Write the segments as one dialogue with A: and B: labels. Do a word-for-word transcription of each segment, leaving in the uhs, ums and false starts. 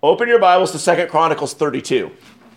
A: open your Bibles to Second Chronicles thirty-two.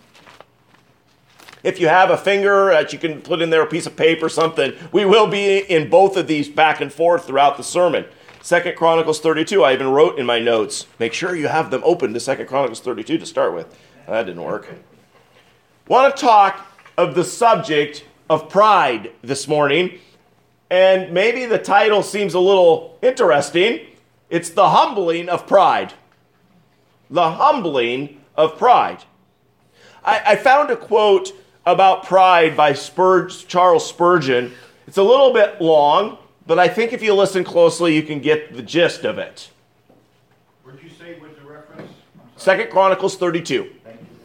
A: If you have a finger that you can put in there, a piece of paper, something, we will be in both of these back and forth throughout the sermon. Second Chronicles thirty-two, I even wrote in my notes, make sure you have them open to Second Chronicles thirty-two to start with. That didn't work. Want to talk of the subject of pride this morning, and maybe the title seems a little interesting. It's the humbling of pride. The humbling of pride. I, I found a quote about pride by Spur- Charles Spurgeon. It's a little bit long, but I think if you listen closely, you can get the gist of it.
B: What did you say was the reference?
A: Second Chronicles thirty-two.
B: Thank you.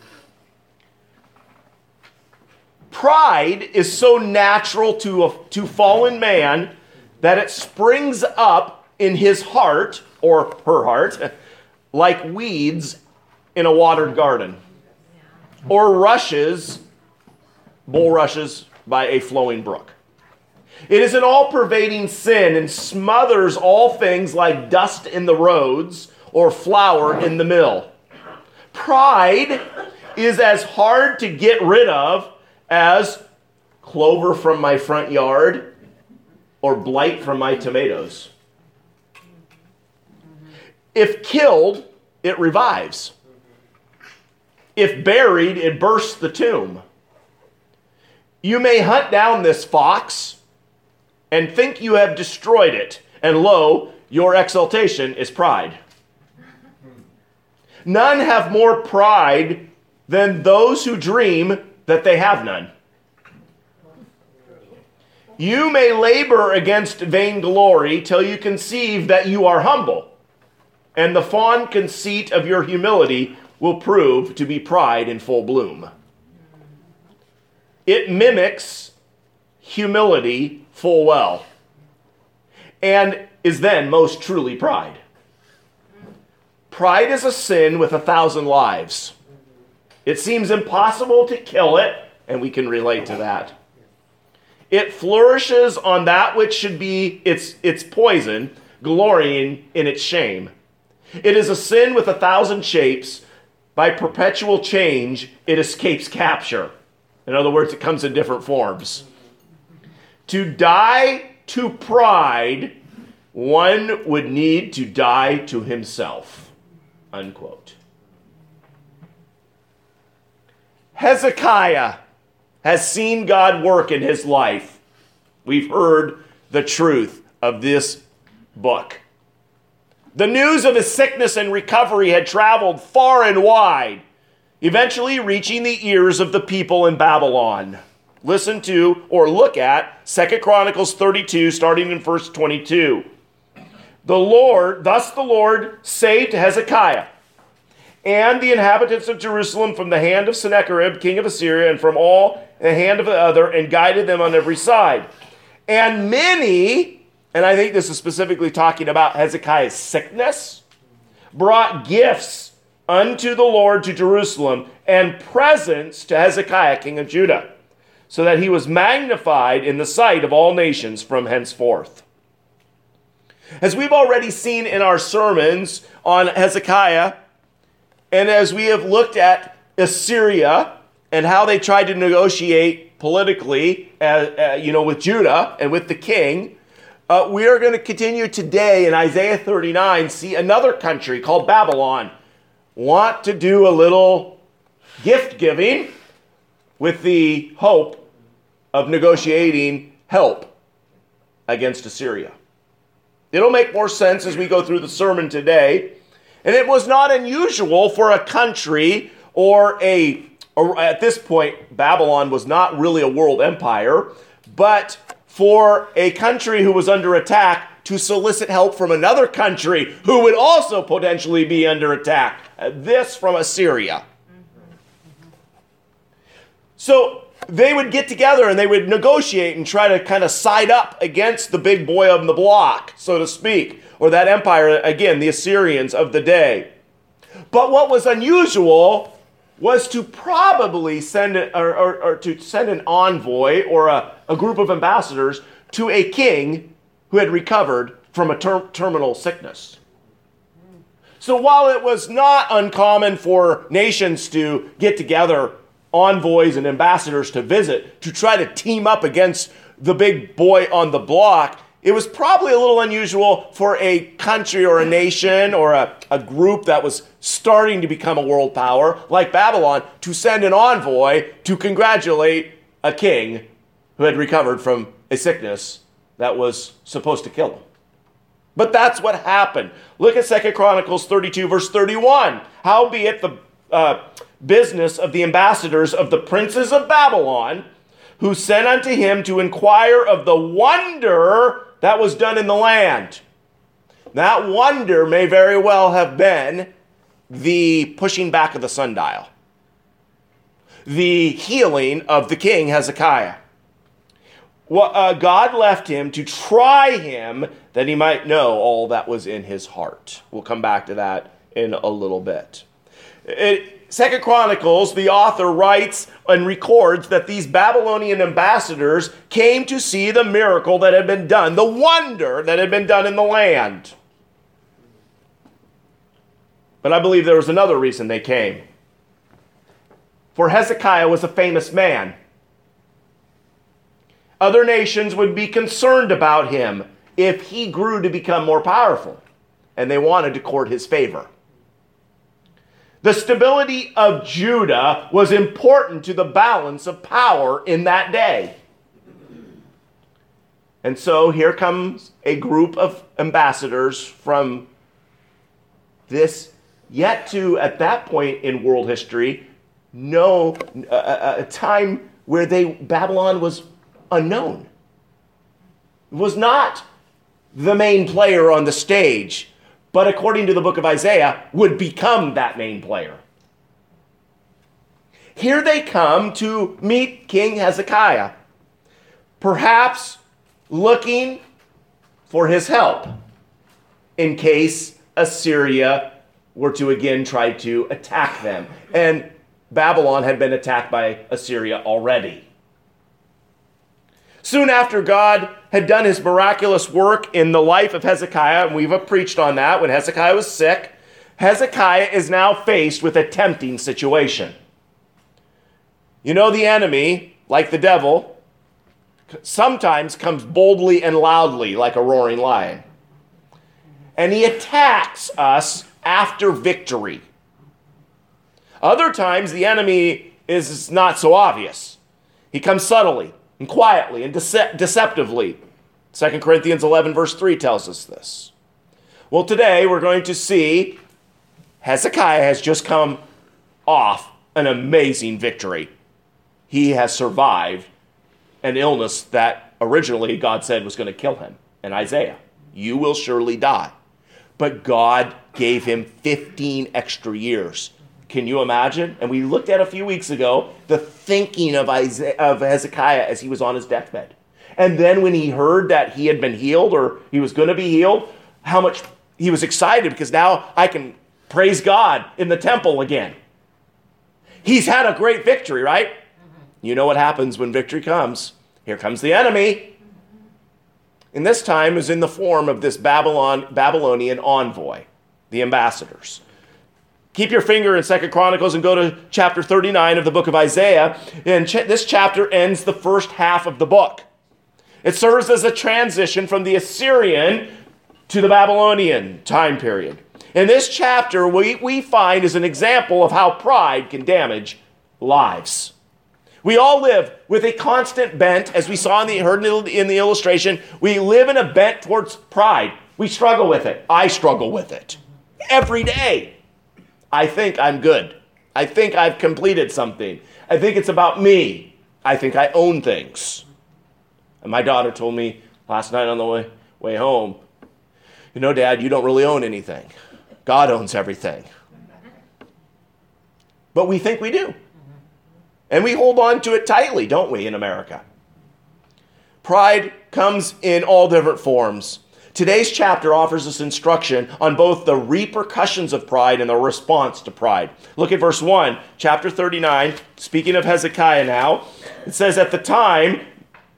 A: Pride is so natural to, a, to fallen man that it springs up in his heart, or her heart, like weeds in a watered garden, or rushes, bulrushes by a flowing brook. It is an all-pervading sin and smothers all things like dust in the roads or flour in the mill. Pride is as hard to get rid of as clover from my front yard or blight from my tomatoes. If killed, it revives. If buried, it bursts the tomb. You may hunt down this fox and think you have destroyed it, and lo, your exultation is pride. None have more pride than those who dream that they have none. You may labor against vainglory till you conceive that you are humble, and the fond conceit of your humility will prove to be pride in full bloom. It mimics humility full well, and is then most truly pride. Pride is a sin with a thousand lives. It seems impossible to kill it, and we can relate to that. It flourishes on that which should be its, its poison, glorying in its shame. It is a sin with a thousand shapes. By perpetual change, it escapes capture. In other words, it comes in different forms. To die to pride, one would need to die to himself. Unquote. Hezekiah has seen God work in his life. We've heard the truth of this book. The news of his sickness and recovery had traveled far and wide, eventually reaching the ears of the people in Babylon. Listen to or look at Second Chronicles thirty-two, starting in verse twenty-two. The Lord, thus the Lord saved Hezekiah and the inhabitants of Jerusalem from the hand of Sennacherib, king of Assyria, and from all the hand of the other, and guided them on every side. And many, and I think this is specifically talking about Hezekiah's sickness, brought gifts unto the Lord to Jerusalem and presents to Hezekiah, king of Judah, so that he was magnified in the sight of all nations from henceforth. As we've already seen in our sermons on Hezekiah, and as we have looked at Assyria and how they tried to negotiate politically, uh, uh, you know, with Judah and with the king, uh, we are going to continue today in Isaiah thirty-nine, see another country called Babylon want to do a little gift giving with the hope of negotiating help against Assyria. It'll make more sense as we go through the sermon today. And it was not unusual for a country or a, or at this point, Babylon was not really a world empire, but for a country who was under attack to solicit help from another country who would also potentially be under attack. This from Assyria. So they would get together and they would negotiate and try to kind of side up against the big boy on the block, so to speak, or that empire, again, the Assyrians of the day. But what was unusual was to probably send a, or, or, or to send an envoy or a, a group of ambassadors to a king who had recovered from a ter- terminal sickness. So while it was not uncommon for nations to get together, envoys and ambassadors to visit, to try to team up against the big boy on the block, it was probably a little unusual for a country or a nation or a, a group that was starting to become a world power, like Babylon, to send an envoy to congratulate a king who had recovered from a sickness that was supposed to kill him. But that's what happened. Look at Second Chronicles thirty-two, verse thirty-one. Howbeit the uh, business of the ambassadors of the princes of Babylon, who sent unto him to inquire of the wonder that was done in the land. That wonder may very well have been the pushing back of the sundial, the healing of the king Hezekiah. Well, uh, God left him to try him that he might know all that was in his heart. We'll come back to that in a little bit. It, Second Chronicles, the author writes and records that these Babylonian ambassadors came to see the miracle that had been done, the wonder that had been done in the land. But I believe there was another reason they came. For Hezekiah was a famous man. Other nations would be concerned about him if he grew to become more powerful, and they wanted to court his favor. The stability of Judah was important to the balance of power in that day. And so here comes a group of ambassadors from this, yet to, at that point in world history, no, a, a time where they Babylon was unknown. It was not the main player on the stage, but according to the book of Isaiah, would become that main player. Here they come to meet King Hezekiah, perhaps looking for his help in case Assyria were to again try to attack them. And Babylon had been attacked by Assyria already. Soon after God had done his miraculous work in the life of Hezekiah, and we've preached on that when Hezekiah was sick, Hezekiah is now faced with a tempting situation. You know, the enemy, like the devil, sometimes comes boldly and loudly like a roaring lion. And he attacks us after victory. Other times, the enemy is not so obvious. He comes subtly and quietly and dece- deceptively. Second Corinthians eleven verse three tells us this. Well, today we're going to see Hezekiah has just come off an amazing victory. He has survived an illness that originally God said was going to kill him in Isaiah. You will surely die. But God gave him fifteen extra years. Can you imagine? And we looked at a few weeks ago the thinking of Isaiah, of Hezekiah as he was on his deathbed. And then when he heard that he had been healed or he was going to be healed, how much he was excited because now I can praise God in the temple again. He's had a great victory, right? Mm-hmm. You know what happens when victory comes. Here comes the enemy. And this time is in the form of this Babylon, Babylonian envoy, the ambassadors. Keep your finger in Second Chronicles and go to chapter thirty-nine of the book of Isaiah. And ch- this chapter ends the first half of the book. It serves as a transition from the Assyrian to the Babylonian time period. In this chapter, we, we find is an example of how pride can damage lives. We all live with a constant bent, as we saw in the, heard in the illustration, we live in a bent towards pride. We struggle with it. I struggle with it every day. I think I'm good. I think I've completed something. I think it's about me. I think I own things. And my daughter told me last night on the way, way home, you know, Dad, you don't really own anything. God owns everything. But we think we do. And we hold on to it tightly, don't we, in America? Pride comes in all different forms. Today's chapter offers us instruction on both the repercussions of pride and the response to pride. Look at verse one, chapter thirty-nine, speaking of Hezekiah now. It says, at the time,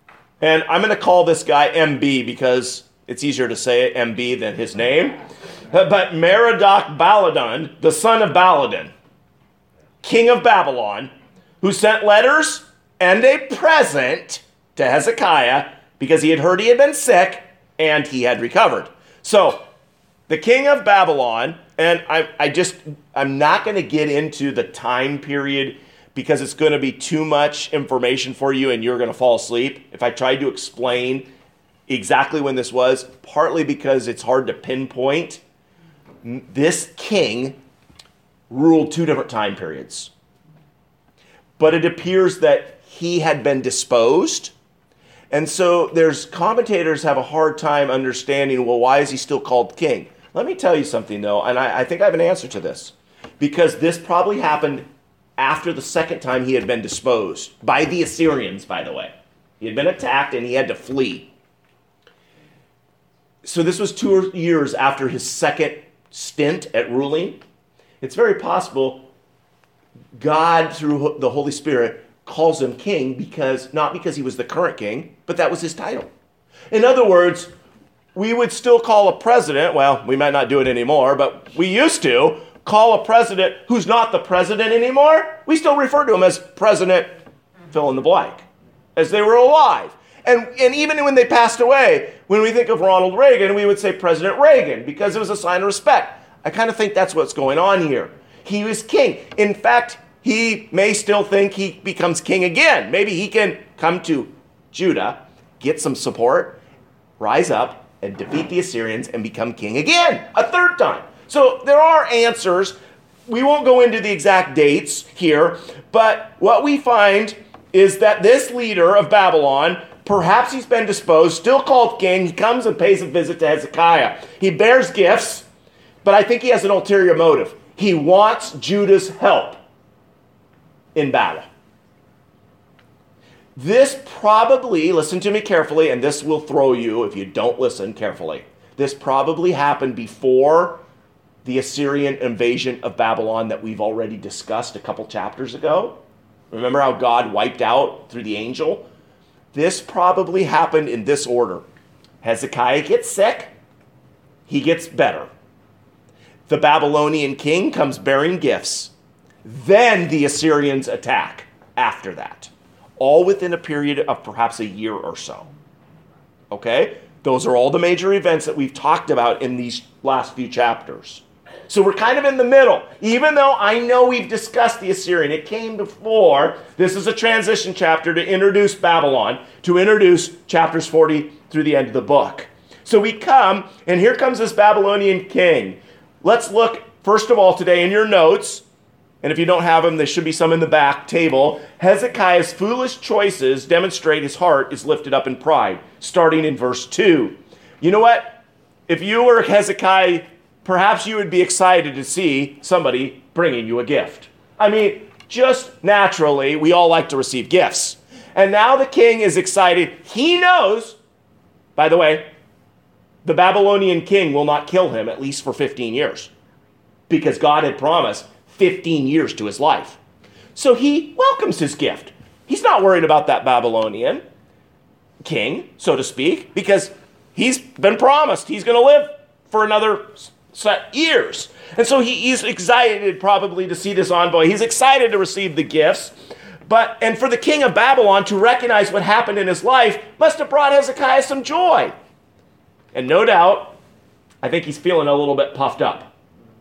A: and I'm going to call this guy M B because it's easier to say it, M B, than his name. but Merodach Baladan, the son of Baladan, king of Babylon, who sent letters and a present to Hezekiah because he had heard he had been sick and he had recovered. So the king of Babylon, and I, I just, I'm not going to get into the time period because it's going to be too much information for you and you're going to fall asleep if I tried to explain exactly when this was, partly because it's hard to pinpoint. This king ruled two different time periods. But it appears that he had been disposed. And so there's commentators have a hard time understanding, well, why is he still called king? Let me tell you something, though, and I, I think I have an answer to this. Because this probably happened after the second time he had been disposed. By the Assyrians, by the way. He had been attacked and he had to flee. So this was two years after his second stint at ruling. It's very possible God, through the Holy Spirit, calls him king because, not because he was the current king, but that was his title. In other words, we would still call a president, well, we might not do it anymore, but we used to call a president who's not the president anymore. We still refer to him as President fill in the blank, as they were alive. And, and even when they passed away, when we think of Ronald Reagan, we would say President Reagan because it was a sign of respect. I kind of think that's what's going on here. He was king. In fact, he may still think he becomes king again. Maybe he can come to Judah, get some support, rise up, and defeat the Assyrians and become king again, a third time. So there are answers. We won't go into the exact dates here, but what we find is that this leader of Babylon, perhaps he's been disposed, still called king. He comes and pays a visit to Hezekiah. He bears gifts, but I think he has an ulterior motive. He wants Judah's help in battle. This probably, listen to me carefully, and this will throw you if you don't listen carefully. This probably happened before the Assyrian invasion of Babylon that we've already discussed a couple chapters ago. Remember how God wiped out through the angel? This probably happened in this order. Hezekiah gets sick. He gets better. The Babylonian king comes bearing gifts. Then the Assyrians attack after that. All within a period of perhaps a year or so. Okay? Those are all the major events that we've talked about in these last few chapters. So we're kind of in the middle. Even though I know we've discussed the Assyrian, it came before. This is a transition chapter to introduce Babylon, to introduce chapters forty through the end of the book. So we come, and here comes this Babylonian king. Let's look, first of all, today in your notes, and if you don't have them, there should be some in the back table. Hezekiah's foolish choices demonstrate his heart is lifted up in pride, starting in verse two. You know what? If you were Hezekiah, perhaps you would be excited to see somebody bringing you a gift. I mean, just naturally, we all like to receive gifts. And now the king is excited. He knows, by the way, the Babylonian king will not kill him, at least for fifteen years, because God had promised fifteen years to his life. So he welcomes his gift. He's not worried about that Babylonian king, so to speak, because he's been promised he's going to live for another set years. And so he, he's excited probably to see this envoy. He's excited to receive the gifts. But, and for the king of Babylon to recognize what happened in his life must have brought Hezekiah some joy. And no doubt, I think he's feeling a little bit puffed up.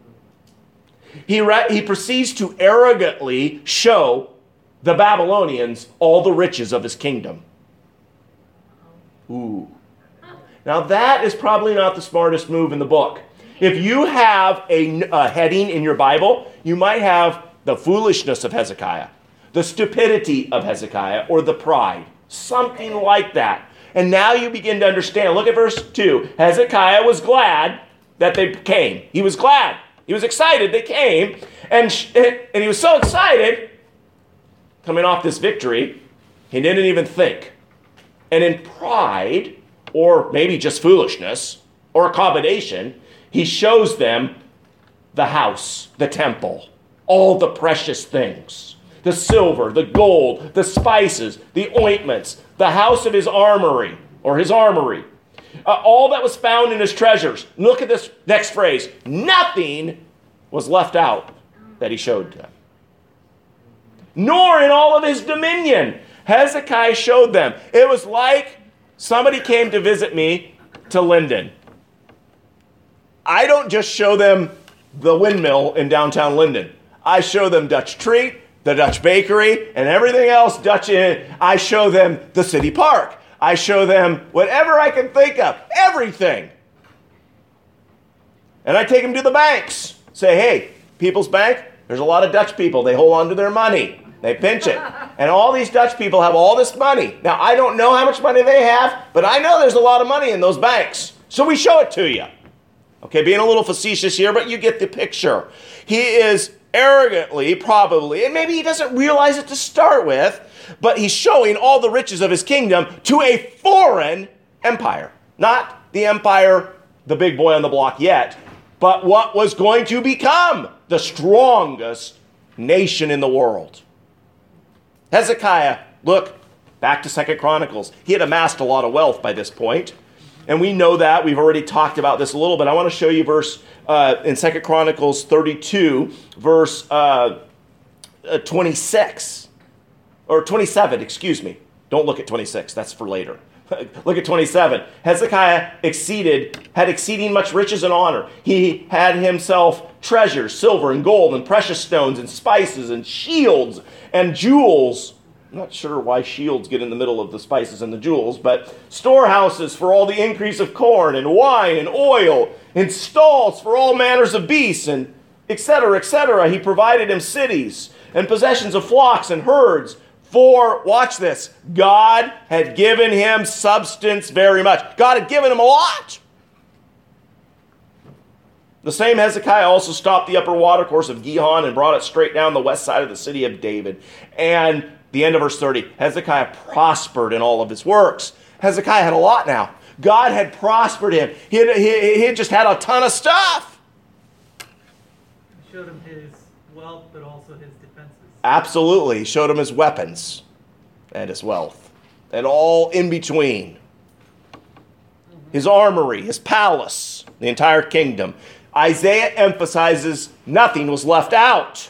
A: He, re- he proceeds to arrogantly show the Babylonians all the riches of his kingdom. Ooh. Now that is probably not the smartest move in the book. If you have a, a heading in your Bible, you might have the foolishness of Hezekiah, the stupidity of Hezekiah, or the pride. Something like that. And now you begin to understand. Look at verse two. Hezekiah was glad that they came. He was glad. He was excited they came. And, and he was so excited, coming off this victory, he didn't even think. And in pride, or maybe just foolishness, or accommodation, he shows them the house, the temple, all the precious things, the silver, the gold, the spices, the ointments, the house of his armory, or his armory. Uh, all that was found in his treasures. Look at this next phrase. Nothing was left out that he showed them. Nor in all of his dominion. Hezekiah showed them. It was like somebody came to visit me to Linden. I don't just show them the windmill in downtown Linden. I show them Dutch Treat, the Dutch Bakery, and everything else Dutch in. I show them the city park. I show them whatever I can think of, everything. And I take them to the banks. Say, hey, People's Bank, there's a lot of Dutch people. They hold on to their money. They pinch it. And all these Dutch people have all this money. Now, I don't know how much money they have, but I know there's a lot of money in those banks. So we show it to you. Okay, being a little facetious here, but you get the picture. He is arrogantly, probably, and maybe he doesn't realize it to start with, but he's showing all the riches of his kingdom to a foreign empire. Not the empire, the big boy on the block yet, but what was going to become the strongest nation in the world. Hezekiah, look, back to Second Chronicles. He had amassed a lot of wealth by this point. And we know that. We've already talked about this a little bit. I want to show you verse uh, in Second Chronicles thirty-two, verse uh, uh, twenty-six. Or twenty-seven, excuse me. Don't look at twenty-six. That's for later. Look at twenty-seven. Hezekiah exceeded, had exceeding much riches and honor. He had himself treasures, silver and gold and precious stones and spices and shields and jewels. I'm not sure why shields get in the middle of the spices and the jewels, but storehouses for all the increase of corn and wine and oil, and stalls for all manners of beasts, and et cetera, et cetera. He provided him cities and possessions of flocks and herds. For, watch this, God had given him substance very much. God had given him a lot. The same Hezekiah also stopped the upper watercourse of Gihon and brought it straight down the west side of the city of David. And the end of verse thirty, Hezekiah prospered in all of his works. Hezekiah had a lot now. God had prospered him. He had, he, he had just had a ton of stuff.
C: He showed him his wealth, but also his defenses.
A: Absolutely. He showed him his weapons and his wealth and all in between. His armory, his palace, the entire kingdom. Isaiah emphasizes nothing was left out.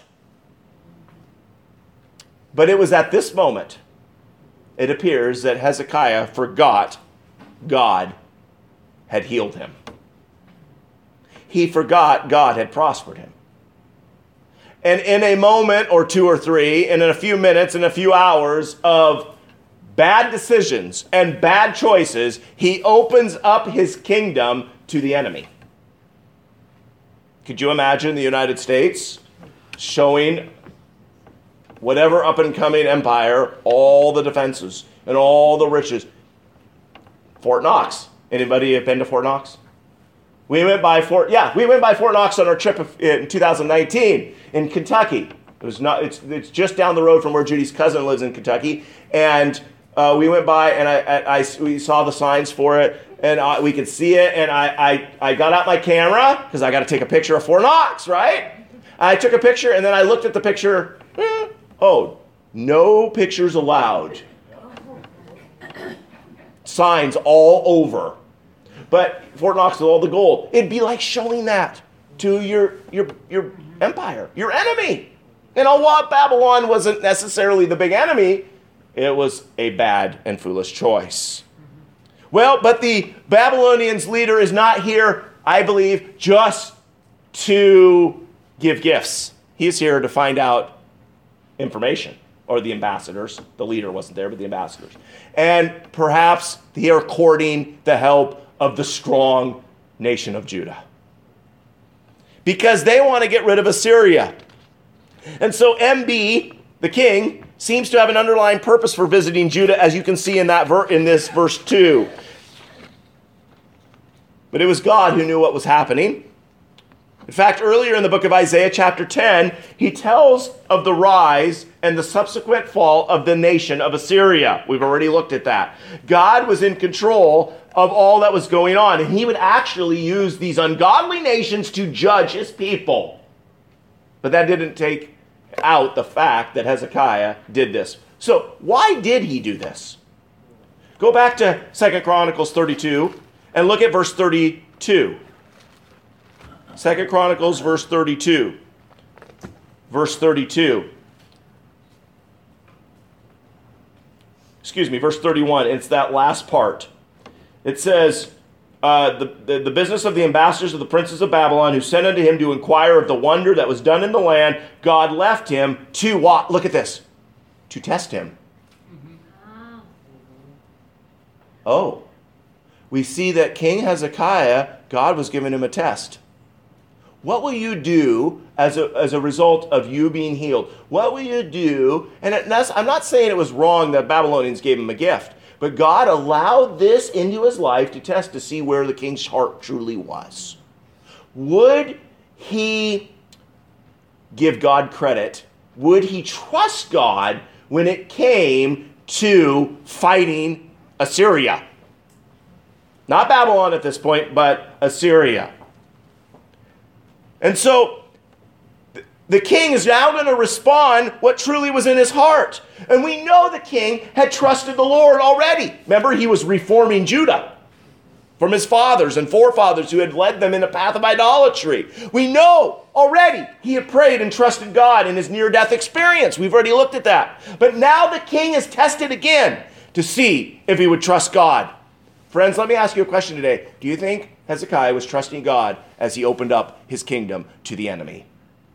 A: But it was at this moment, it appears, that Hezekiah forgot God had healed him. He forgot God had prospered him. And in a moment or two or three, and in a few minutes, in a few hours of bad decisions and bad choices, he opens up his kingdom to the enemy. Could you imagine the United States showing whatever up-and-coming empire all the defenses and all the riches? Fort Knox. Anybody have been to Fort Knox? We went by Fort, yeah, we went by Fort Knox on our trip in two thousand nineteen in Kentucky. It was not, it's, it's just down the road from where Judy's cousin lives in Kentucky. And uh, we went by and I, I, I, we saw the signs for it. And I, we could see it, and I, I, I got out my camera, because I got to take a picture of Fort Knox, right? I took a picture, and then I looked at the picture. Eh, oh, no pictures allowed. Signs all over. But Fort Knox with all the gold. It'd be like showing that to your, your, your empire, your enemy. You know what? Babylon wasn't necessarily the big enemy. It was a bad and foolish choice. Well, but the Babylonians' leader is not here, I believe, just to give gifts. He's here to find out information, or the ambassadors. The leader wasn't there, but the ambassadors. And perhaps they are courting the help of the strong nation of Judah, because they want to get rid of Assyria. And so M B, the king, seems to have an underlying purpose for visiting Judah, as you can see in that ver- in this verse two. But it was God who knew what was happening. In fact, earlier in the book of Isaiah, chapter ten, he tells of the rise and the subsequent fall of the nation of Assyria. We've already looked at that. God was in control of all that was going on, and he would actually use these ungodly nations to judge his people. But that didn't take out the fact that Hezekiah did this. So why did he do this? Go back to Second Chronicles thirty-two. And look at verse thirty-two. Second Chronicles, verse thirty-two. Verse thirty-two. Excuse me, verse thirty-one. It's that last part. It says, uh, the, the, the business of the ambassadors of the princes of Babylon who sent unto him to inquire of the wonder that was done in the land, God left him to what? Look at this. To test him. Mm-hmm. Oh. We see that King Hezekiah, God was giving him a test. What will you do as a, as a result of you being healed? What will you do? And it, that's, I'm not saying it was wrong that Babylonians gave him a gift, but God allowed this into his life to test to see where the king's heart truly was. Would he give God credit? Would he trust God when it came to fighting Assyria? Not Babylon at this point, but Assyria. And so the king is now going to respond what truly was in his heart. And we know the king had trusted the Lord already. Remember, he was reforming Judah from his fathers and forefathers who had led them in a path of idolatry. We know already he had prayed and trusted God in his near-death experience. We've already looked at that. But now the king is tested again to see if he would trust God. Friends, let me ask you a question today. Do you think Hezekiah was trusting God as he opened up his kingdom to the enemy?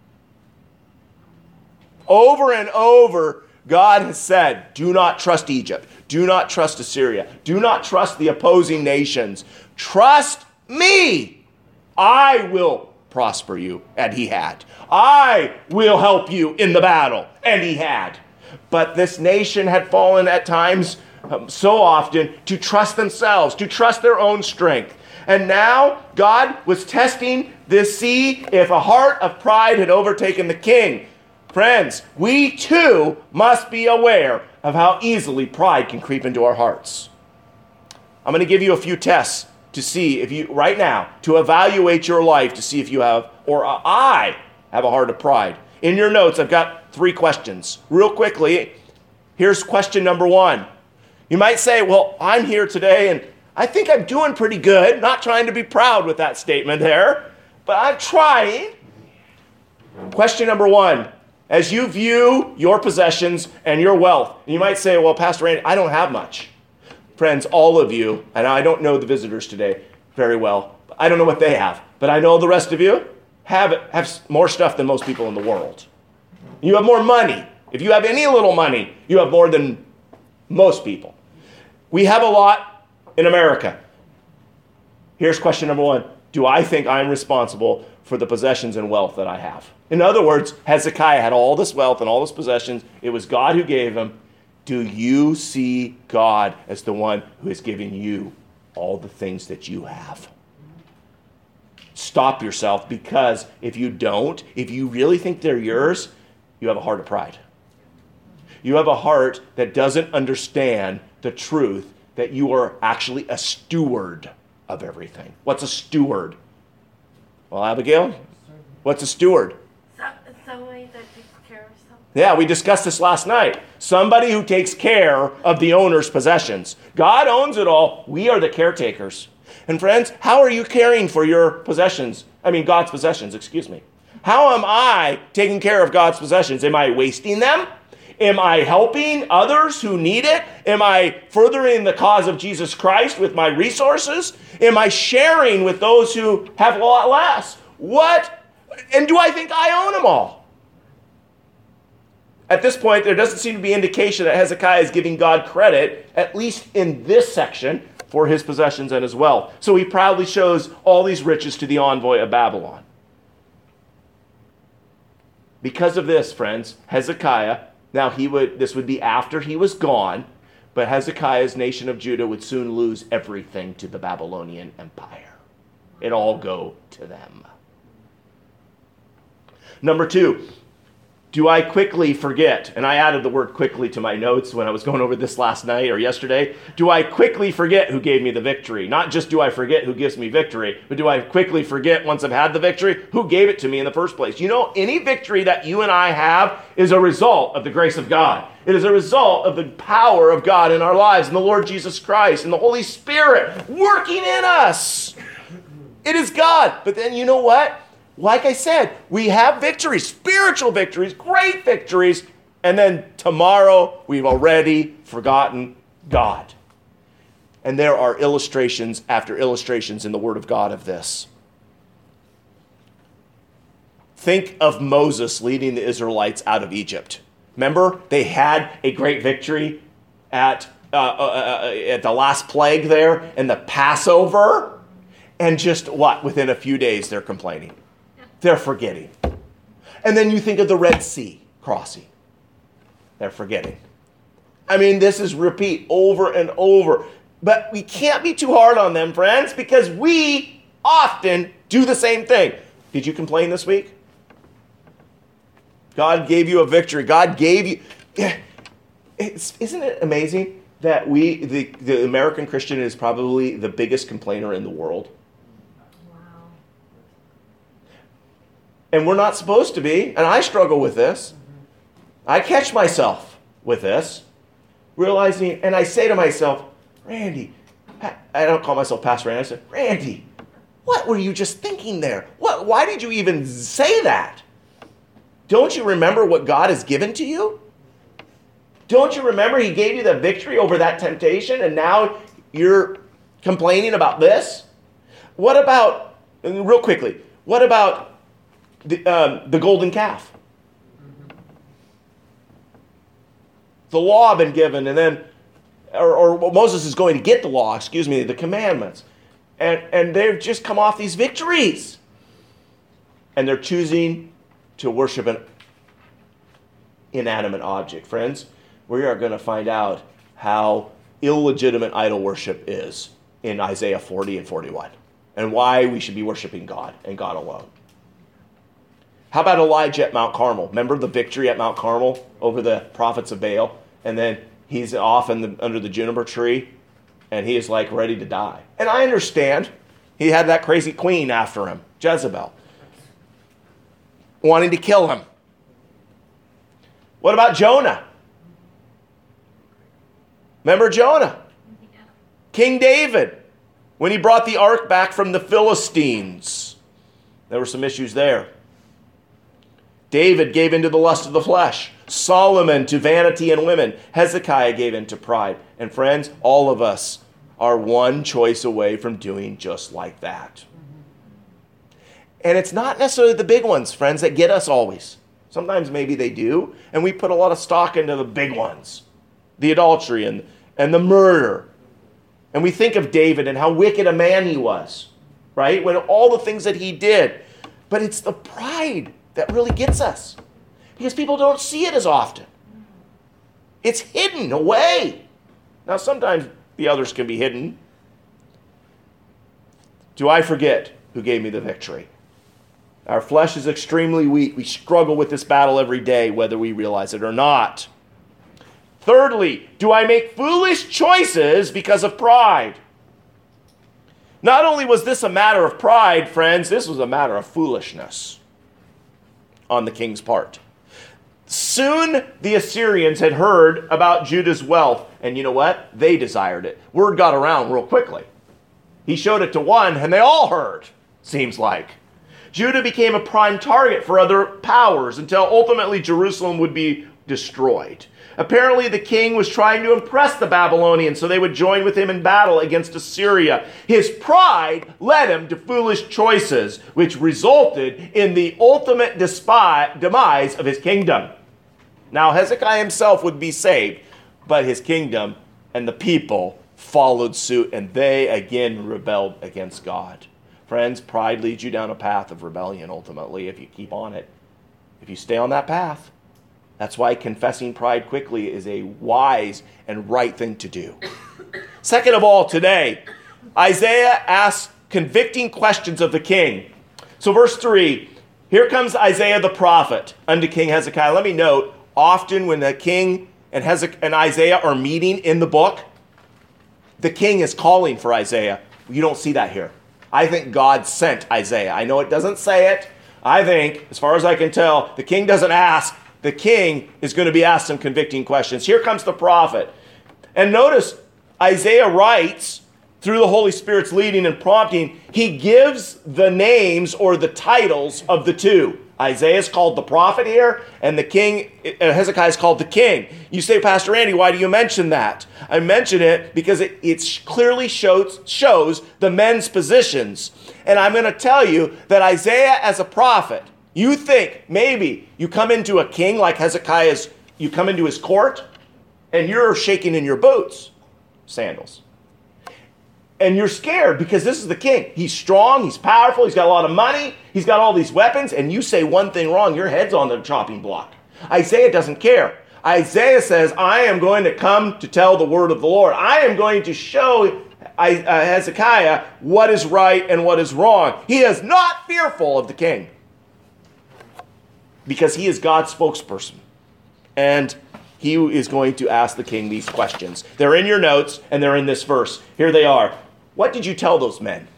A: Over and over, God has said, do not trust Egypt. Do not trust Assyria. Do not trust the opposing nations. Trust me. I will prosper you. And he had. I will help you in the battle. And he had. But this nation had fallen at times um, so often to trust themselves, to trust their own strength. And now God was testing this, see if a heart of pride had overtaken the king. Friends, we too must be aware of how easily pride can creep into our hearts. I'm going to give you a few tests to see if you, right now, to evaluate your life to see if you have, or I have a heart of pride. In your notes, I've got three questions. Real quickly, here's question number one. You might say, well, I'm here today and I think I'm doing pretty good. Not trying to be proud with that statement there, but I'm trying. Question number one. As you view your possessions and your wealth, and you might say, well, Pastor Randy, I don't have much. Friends, all of you, and I don't know the visitors today very well. I don't know what they have, but I know the rest of you have, have more stuff than most people in the world. You have more money. If you have any little money, you have more than most people. We have a lot in America. Here's question number one. Do I think I'm responsible for the possessions and wealth that I have? In other words, Hezekiah had all this wealth and all this possessions. It was God who gave him. Do you see God as the one who is giving you all the things that you have? Stop yourself, because if you don't, if you really think they're yours, you have a heart of pride. You have a heart that doesn't understand the truth that you are actually a steward of everything. What's a steward? Well, Abigail, what's a steward?
D: Somebody that takes care of something.
A: Yeah, we discussed this last night. Somebody who takes care of the owner's possessions. God owns it all. We are the caretakers. And friends, how are you caring for your possessions? I mean, God's possessions, excuse me. How am I taking care of God's possessions? Am I wasting them? Am I helping others who need it? Am I furthering the cause of Jesus Christ with my resources? Am I sharing with those who have a lot less? What? And do I think I own them all? At this point, there doesn't seem to be indication that Hezekiah is giving God credit, at least in this section, for his possessions and his wealth. So he proudly shows all these riches to the envoy of Babylon. Because of this, friends, Hezekiah, now he would, this would be after he was gone, but Hezekiah's nation of Judah would soon lose everything to the Babylonian Empire. It'd all go to them. Number two, Do I quickly forget? And I added the word quickly to my notes when I was going over this last night or yesterday. Do I quickly forget who gave me the victory? Not just do I forget who gives me victory, but do I quickly forget once I've had the victory, who gave it to me in the first place? You know, any victory that you and I have is a result of the grace of God. It is a result of the power of God in our lives, and the Lord Jesus Christ, and the Holy Spirit working in us. It is God. But then you know what? Like I said, we have victories, spiritual victories, great victories, and then tomorrow we've already forgotten God. And there are illustrations after illustrations in the Word of God of this. Think of Moses leading the Israelites out of Egypt. Remember, they had a great victory at, uh, uh, uh, at the last plague there in the Passover, and just what? Within a few days, they're complaining. They're forgetting. And then you think of the Red Sea crossing. They're forgetting. I mean, this is repeat over and over. But we can't be too hard on them, friends, because we often do the same thing. Did you complain this week? God gave you a victory. God gave you... It's, isn't it amazing that we, the, the American Christian is probably the biggest complainer in the world? And we're not supposed to be, and I struggle with this. I catch myself with this, realizing, and I say to myself, Randy, I don't call myself Pastor Randy, I say, Randy, what were you just thinking there? What? Why did you even say that? Don't you remember what God has given to you? Don't you remember He gave you the victory over that temptation, and now you're complaining about this? What about, and real quickly, what about The, um, the golden calf? The law had been given, and then, or, or Moses is going to get the law, excuse me, the commandments. And, and they've just come off these victories. And they're choosing to worship an inanimate object. Friends, we are going to find out how illegitimate idol worship is in Isaiah forty and forty-one. And why we should be worshiping God and God alone. How about Elijah at Mount Carmel? Remember the victory at Mount Carmel over the prophets of Baal? And then he's off in the, under the juniper tree, and he is like ready to die. And I understand. He had that crazy queen after him, Jezebel, wanting to kill him. What about Jonah? Remember Jonah?
D: Yeah.
A: King David, when he brought the ark back from the Philistines. There were some issues there. David gave in to the lust of the flesh. Solomon to vanity and women. Hezekiah gave in to pride. And friends, all of us are one choice away from doing just like that. And it's not necessarily the big ones, friends, that get us always. Sometimes maybe they do. And we put a lot of stock into the big ones. The adultery and, and the murder. And we think of David and how wicked a man he was. Right? When all the things that he did. But it's the pride that really gets us. Because people don't see it as often. It's hidden away. Now, sometimes the others can be hidden. Do I forget who gave me the victory? Our flesh is extremely weak. We struggle with this battle every day, whether we realize it or not. Thirdly, do I make foolish choices because of pride? Not only was this a matter of pride, friends, this was a matter of foolishness on the king's part. Soon the Assyrians had heard about Judah's wealth, and you know what? They desired it. Word got around real quickly. He showed it to one, and they all heard, seems like. Judah became a prime target for other powers until ultimately Jerusalem would be destroyed. Apparently the king was trying to impress the Babylonians so they would join with him in battle against Assyria. His pride led him to foolish choices, which resulted in the ultimate despi- demise of his kingdom. Now Hezekiah himself would be saved, but his kingdom and the people followed suit, and they again rebelled against God. Friends, pride leads you down a path of rebellion ultimately if you keep on it. If you stay on that path. That's why confessing pride quickly is a wise and right thing to do. Second of all, today, Isaiah asks convicting questions of the king. So verse three, Here comes Isaiah the prophet unto King Hezekiah. Let me note, often when the king and Hezekiah and Isaiah are meeting in the book, the king is calling for Isaiah. You don't see that here. I think God sent Isaiah. I know it doesn't say it. I think, as far as I can tell, the king doesn't ask. The king is going to be asked some convicting questions. Here comes the prophet. And notice, Isaiah writes, through the Holy Spirit's leading and prompting, he gives the names or the titles of the two. Isaiah is called the prophet here, and the king, Hezekiah is called the king. You say, Pastor Andy, why do you mention that? I mention it because it, it clearly shows, shows the men's positions. And I'm going to tell you that Isaiah as a prophet, you think maybe you come into a king like Hezekiah's, you come into his court, and you're shaking in your boots, sandals. And you're scared because this is the king. He's strong, he's powerful, he's got a lot of money, he's got all these weapons, and you say one thing wrong, your head's on the chopping block. Isaiah doesn't care. Isaiah says, I am going to come to tell the word of the Lord. I am going to show Hezekiah what is right and what is wrong. He is not fearful of the king because he is God's spokesperson. And he is going to ask the king these questions. They're in your notes, and they're in this verse. Here they are. What did you tell those men?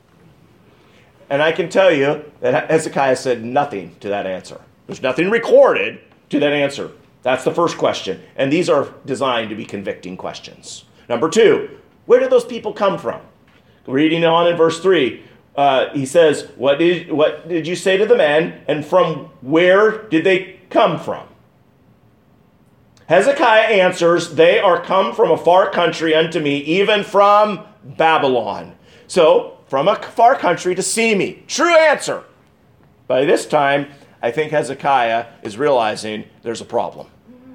A: And I can tell you that Hezekiah said nothing to that answer. There's nothing recorded to that answer. That's the first question. And these are designed to be convicting questions. Number two, where did those people come from? Reading on in verse three, uh, he says, what did, what did you say to the men? And from where did they come from? Hezekiah answers, they are come from a far country unto me, even from Babylon. So, from a far country to see me. True answer. By this time, I think Hezekiah is realizing there's a problem.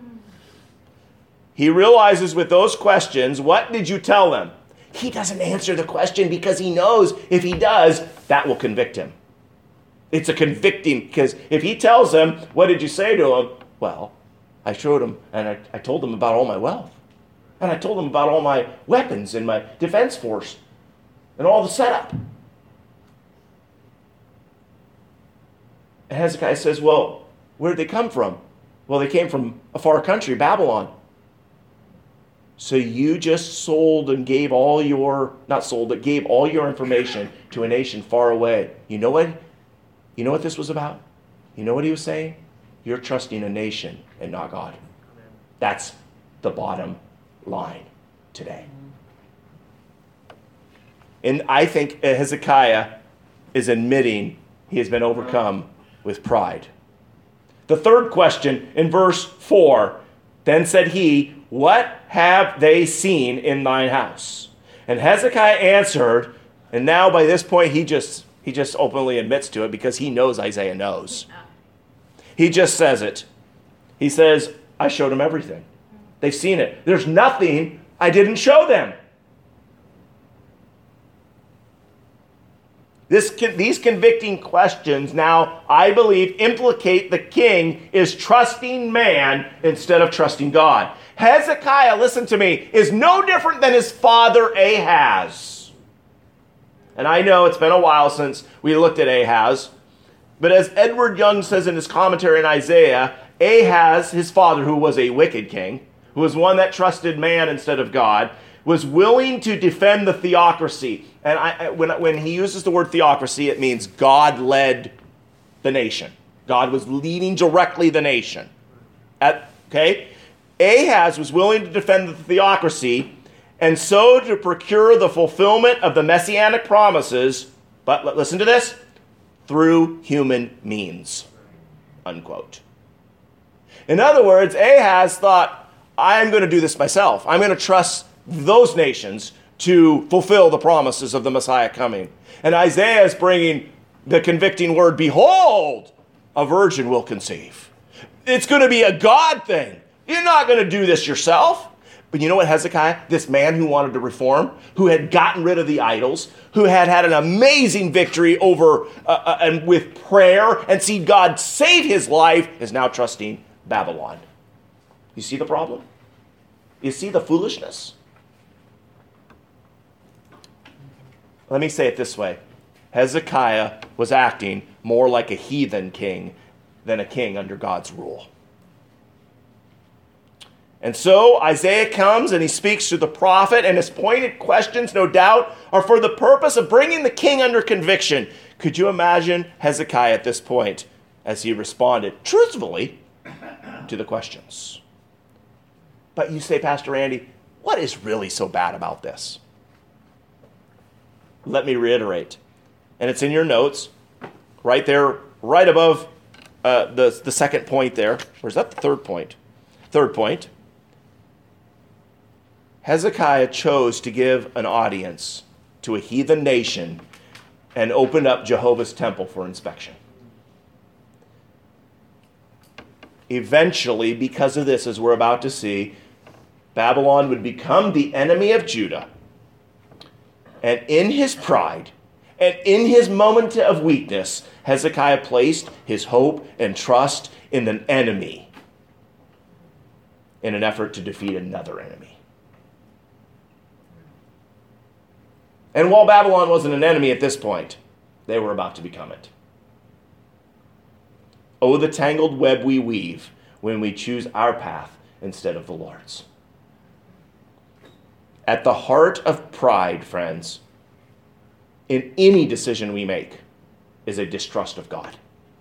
A: He realizes with those questions, what did you tell them? He doesn't answer the question because he knows if he does, that will convict him. It's a convicting, because if he tells them, what did you say to him? Well, I showed him and I, I told him about all my wealth. And I told him about all my weapons and my defense force and all the setup. And Hezekiah says, well, where did they come from? Well, they came from a far country, Babylon. So you just sold and gave all your, not sold, but gave all your information to a nation far away. You know what? You know what this was about? You know what he was saying? You're trusting a nation and not God. That's the bottom line today. And I think Hezekiah is admitting he has been overcome with pride. The third question in verse four, then said he, what have they seen in thine house? And Hezekiah answered, and now by this point he just he just openly admits to it because he knows Isaiah knows. He just says it. He says, I showed them everything. They've seen it. There's nothing I didn't show them. This, these convicting questions now, I believe, implicate the king is trusting man instead of trusting God. Hezekiah, listen to me, is no different than his father Ahaz. And I know it's been a while since we looked at Ahaz, but as Edward Young says in his commentary on Isaiah, Ahaz, his father, who was a wicked king, who was one that trusted man instead of God, was willing to defend the theocracy. And I, when, when he uses the word theocracy, it means God led the nation. God was leading directly the nation. At, okay? Ahaz was willing to defend the theocracy and so to procure the fulfillment of the messianic promises, but listen to this, through human means, unquote. In other words, Ahaz thought, I'm going to do this myself. I'm going to trust those nations to fulfill the promises of the Messiah coming. And Isaiah is bringing the convicting word, behold, a virgin will conceive. It's going to be a God thing. You're not going to do this yourself. But you know what, Hezekiah, this man who wanted to reform, who had gotten rid of the idols, who had had an amazing victory over uh, uh, and with prayer and seen God save his life, is now trusting Babylon. You see the problem? You see the foolishness? Let me say it this way. Hezekiah was acting more like a heathen king than a king under God's rule. And so Isaiah comes and he speaks to the prophet, and his pointed questions, no doubt, are for the purpose of bringing the king under conviction. Could you imagine Hezekiah at this point as he responded truthfully to the questions? But you say, Pastor Andy, what is really so bad about this? Let me reiterate, and it's in your notes, right there, right above uh, the, the second point there. Or is that the third point? Third point. Hezekiah chose to give an audience to a heathen nation and opened up Jehovah's temple for inspection. Eventually, because of this, as we're about to see, Babylon would become the enemy of Judah. And in his pride and in his moment of weakness, Hezekiah placed his hope and trust in an enemy in an effort to defeat another enemy. And while Babylon wasn't an enemy at this point, they were about to become it. Oh, the tangled web we weave when we choose our path instead of the Lord's. At the heart of pride, friends, in any decision we make, is a distrust of God.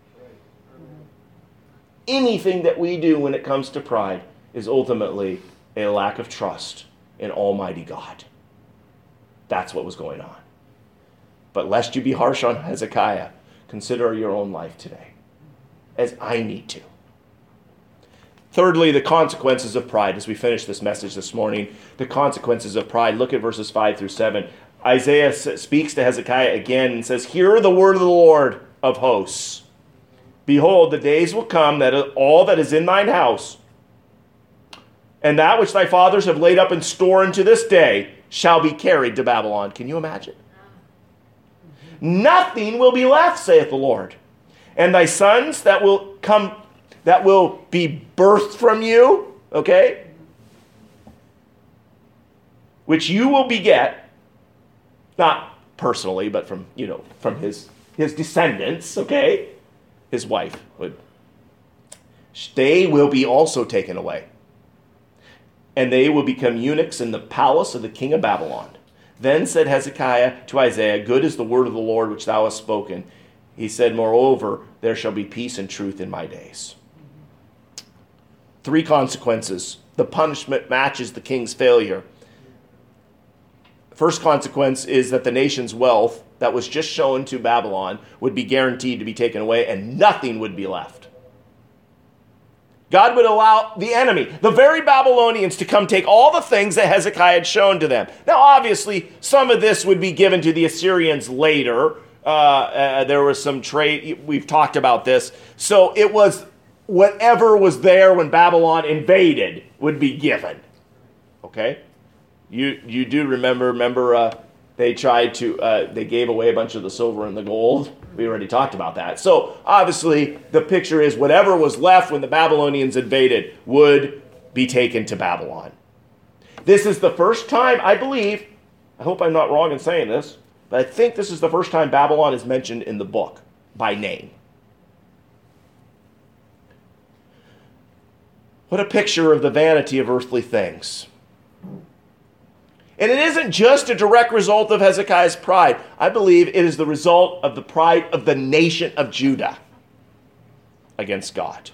A: Anything that we do when it comes to pride is ultimately a lack of trust in Almighty God. That's what was going on. But lest you be harsh on Hezekiah, consider your own life today, as I need to. Thirdly, the consequences of pride. As we finish this message this morning, the consequences of pride. Look at verses five through seven. Isaiah speaks to Hezekiah again and says, "Hear the word of the Lord of hosts. Behold, the days will come that all that is in thine house, and that which thy fathers have laid up in store unto this day, shall be carried to Babylon." Can you imagine? Nothing will be left, saith the Lord. And thy sons that will come, that will be birthed from you, okay, which you will beget, not personally, but from, you know, from his, his descendants, okay, his wife would, they will be also taken away. And they will become eunuchs in the palace of the king of Babylon. Then said Hezekiah to Isaiah, "Good is the word of the Lord which thou hast spoken." He said, "Moreover, there shall be peace and truth in my days." Three consequences. The punishment matches the king's failure. First consequence is that the nation's wealth that was just shown to Babylon would be guaranteed to be taken away, and nothing would be left. God would allow the enemy, the very Babylonians, to come take all the things that Hezekiah had shown to them. Now, obviously, some of this would be given to the Assyrians later. Uh, uh, there was some trade. We've talked about this. So it was whatever was there when Babylon invaded would be given. Okay? You you do remember, remember uh, they tried to, uh, they gave away a bunch of the silver and the gold. We already talked about that. So obviously the picture is whatever was left when the Babylonians invaded would be taken to Babylon. This is the first time, I believe, I hope I'm not wrong in saying this, but I think this is the first time Babylon is mentioned in the book by name. What a picture of the vanity of earthly things. And it isn't just a direct result of Hezekiah's pride. I believe it is the result of the pride of the nation of Judah against God.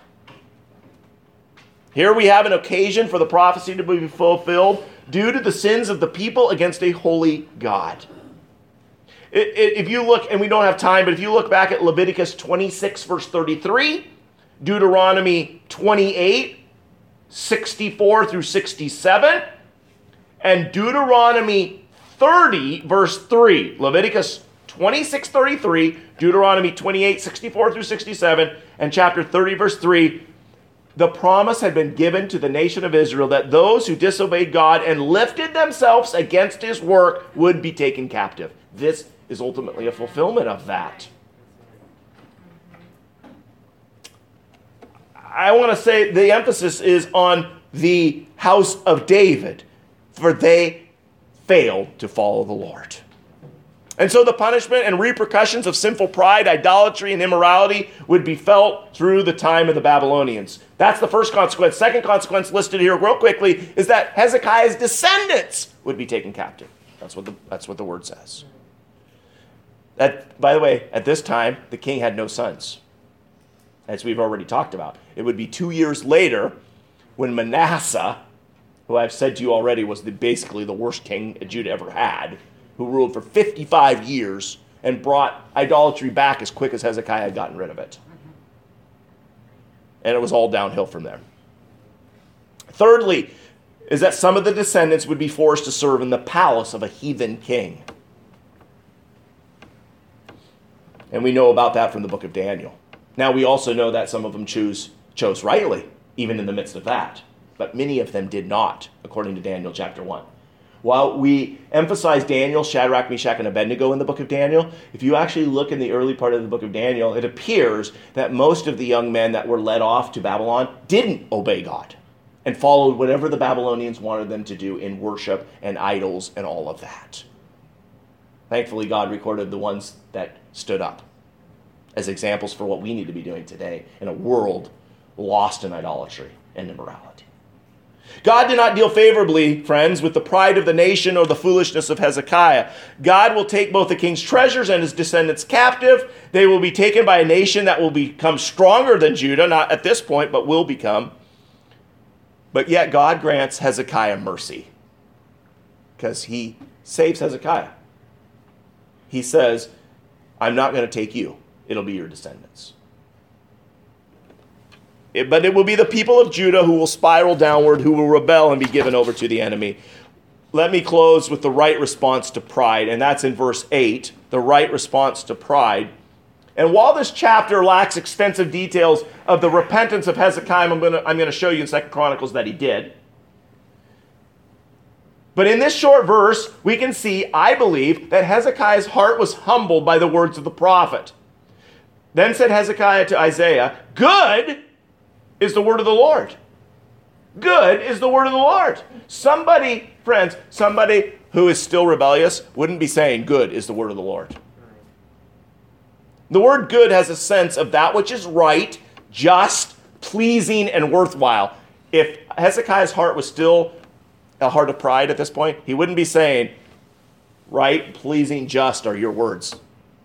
A: Here we have an occasion for the prophecy to be fulfilled due to the sins of the people against a holy God. It, it, if you look, and we don't have time, but if you look back at Leviticus twenty-six, verse thirty-three, Deuteronomy twenty-eight, sixty-four through sixty-seven, and Deuteronomy thirty, verse three. Leviticus twenty-six, thirty-three, Deuteronomy twenty-eight, sixty-four through sixty-seven, and chapter thirty, verse three. The promise had been given to the nation of Israel that those who disobeyed God and lifted themselves against his work would be taken captive. This is ultimately a fulfillment of that. I want to say the emphasis is on the house of David, for they failed to follow the Lord. And so the punishment and repercussions of sinful pride, idolatry, and immorality would be felt through the time of the Babylonians. That's the first consequence. Second consequence listed here real quickly is that Hezekiah's descendants would be taken captive. That's what the, that's what the word says. That, by the way, at this time, the king had no sons, as we've already talked about. It would be two years later when Manasseh, who I've said to you already was the, basically the worst king Judah ever had, who ruled for fifty-five years and brought idolatry back as quick as Hezekiah had gotten rid of it. And it was all downhill from there. Thirdly, is that some of the descendants would be forced to serve in the palace of a heathen king. And we know about that from the book of Daniel. Now, we also know that some of them choose, chose rightly, even in the midst of that. But many of them did not, according to Daniel chapter one. While we emphasize Daniel, Shadrach, Meshach, and Abednego in the book of Daniel, if you actually look in the early part of the book of Daniel, it appears that most of the young men that were led off to Babylon didn't obey God and followed whatever the Babylonians wanted them to do in worship and idols and all of that. Thankfully, God recorded the ones that stood up as examples for what we need to be doing today in a world lost in idolatry and immorality. God did not deal favorably, friends, with the pride of the nation or the foolishness of Hezekiah. God will take both the king's treasures and his descendants captive. They will be taken by a nation that will become stronger than Judah, not at this point, but will become. But yet God grants Hezekiah mercy because he saves Hezekiah. He says, I'm not going to take you. It'll be your descendants. It, but it will be the people of Judah who will spiral downward, who will rebel and be given over to the enemy. Let me close with the right response to pride, and that's in verse eight, the right response to pride. And while this chapter lacks extensive details of the repentance of Hezekiah, I'm going to, I'm going to show you in Second Chronicles that he did. But in this short verse, we can see, I believe, that Hezekiah's heart was humbled by the words of the prophet. Then said Hezekiah to Isaiah, good is the word of the Lord. Good is the word of the Lord. Somebody, friends, somebody who is still rebellious wouldn't be saying good is the word of the Lord. The word good has a sense of that which is right, just, pleasing, and worthwhile. If Hezekiah's heart was still a heart of pride at this point, he wouldn't be saying right, pleasing, just are your words.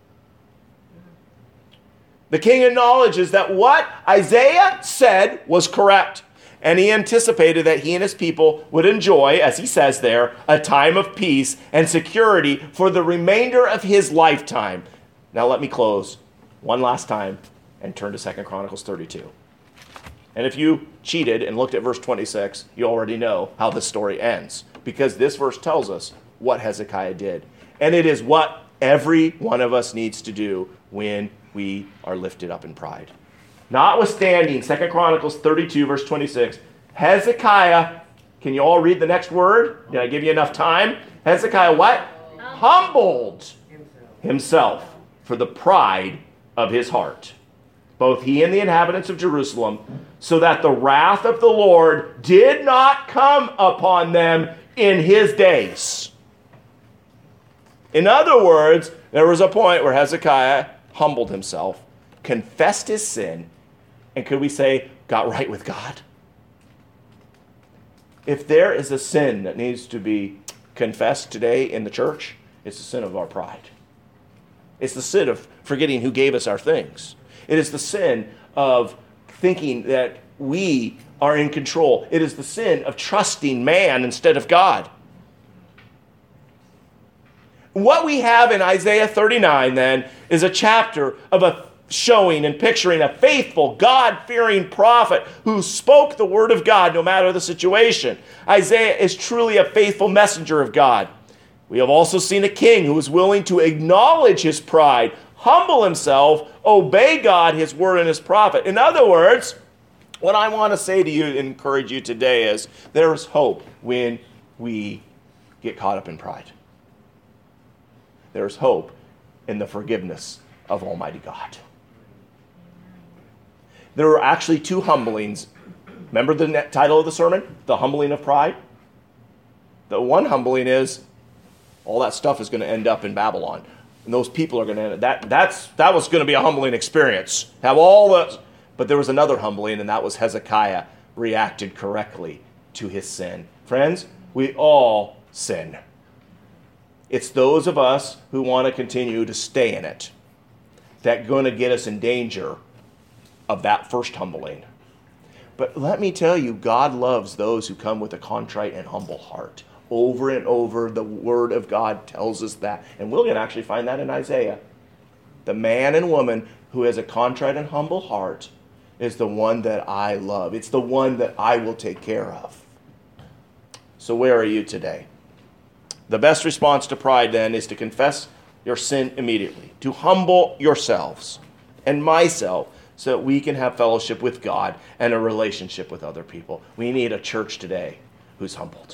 A: The king acknowledges that what Isaiah said was correct, and he anticipated that he and his people would enjoy, as he says there, a time of peace and security for the remainder of his lifetime. Now let me close one last time and turn to Second Chronicles thirty-two. And if you cheated and looked at verse twenty-six, you already know how the story ends, because this verse tells us what Hezekiah did. And it is what every one of us needs to do when we are lifted up in pride. Notwithstanding, Second Chronicles thirty-two, verse twenty-six, Hezekiah, can you all read the next word? Did I give you enough time? Hezekiah what? Humbled himself for the pride of his heart, both he and the inhabitants of Jerusalem, so that the wrath of the Lord did not come upon them in his days. In other words, there was a point where Hezekiah humbled himself, confessed his sin, and could we say, got right with God? If there is a sin that needs to be confessed today in the church, it's the sin of our pride. It's the sin of forgetting who gave us our things. It is the sin of thinking that we are in control. It is the sin of trusting man instead of God. What we have in Isaiah thirty-nine, then, is a chapter of a showing and picturing a faithful, God-fearing prophet who spoke the word of God no matter the situation. Isaiah is truly a faithful messenger of God. We have also seen a king who is willing to acknowledge his pride, humble himself, obey God, his word, and his prophet. In other words, what I want to say to you and encourage you today is there is hope when we get caught up in pride. There's hope in the forgiveness of Almighty God. There are actually two humblings. Remember the title of the sermon? The humbling of pride? The one humbling is all that stuff is going to end up in Babylon. And those people are going to, that, that's, that was going to be a humbling experience. Have all the, but there was another humbling, and that was Hezekiah reacted correctly to his sin. Friends, we all sin. It's those of us who want to continue to stay in it that are going to get us in danger of that first humbling. But let me tell you, God loves those who come with a contrite and humble heart. Over and over, the Word of God tells us that. And we're going to actually find that in Isaiah. The man and woman who has a contrite and humble heart is the one that I love. It's the one that I will take care of. So where are you today? The best response to pride, then, is to confess your sin immediately, to humble yourselves and myself so that we can have fellowship with God and a relationship with other people. We need a church today who's humbled.